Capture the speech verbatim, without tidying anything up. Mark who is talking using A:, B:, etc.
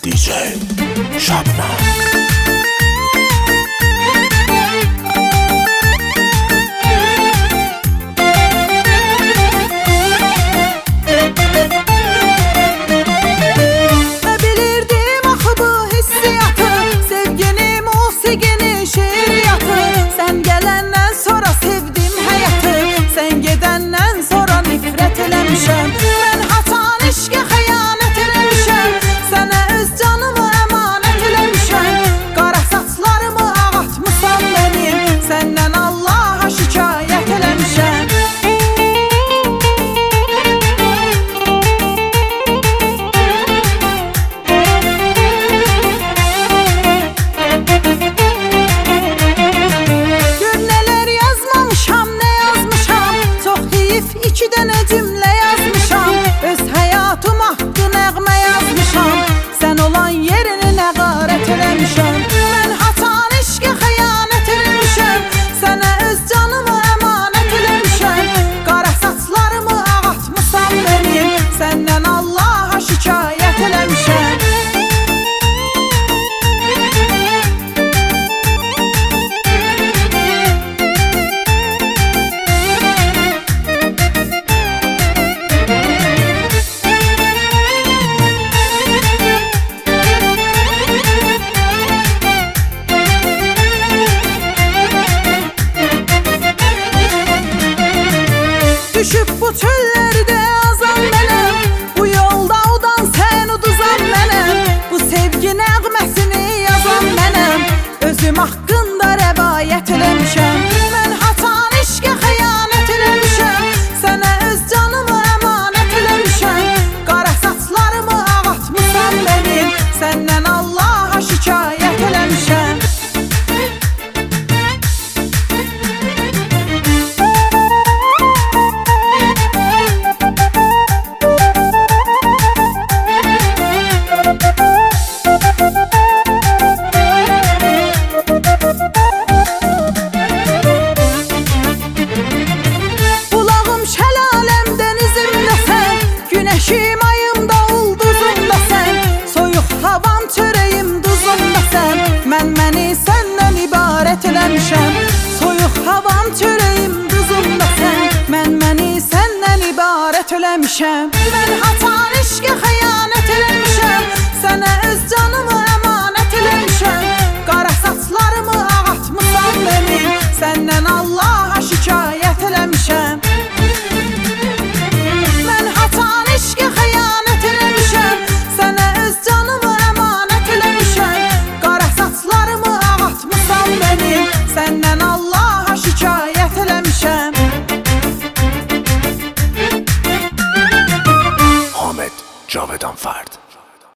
A: دی جی شبنم.
B: İki dənə cümlə yazmışam, öz həyatım haqqı nəğmə yazmışam. Sən olan yerini nəqarət eləmişəm. Mən haçan eşqə xəyanət eləmişəm. Sənə öz canımı əmanət eləmişəm. Qara saçlarımı ağatmışam mənim. Səndən Allaha şikayət eləmişəm. Düşüb bu çöllərdə azam mənəm, bu yolda odan sən uduzan mənəm. Bu sevgi nəğməsini yazan mənəm, özüm haqqında rəvayət eləmişəm. Mən haçan eşqə xəyanət eləmişəm. Sənə öz canımı əmanət eləmişəm. Qara saçlarımı ağatmışam mənim. Səndən Allaha şikayət eləmişəm. Güneşim ayımda ulduzumda sən, soyuq havam çörəyim duzumda sən. Mən məni səndən ibarət eləmişəm. Soyuq havam çörəyim duzumda sən. Mən məni səndən ibarət eləmişəm. Mən haçan eşqə xəyanət eləmişəm. Sənə öz canımı əmanət eləmişəm. Qara saçlarımı ağatmışam mənim. Səndən Allaha şikayət eləmişəm. Səndən Allaha şikayət eləmişəm.
A: Hamed Cavedan Fard.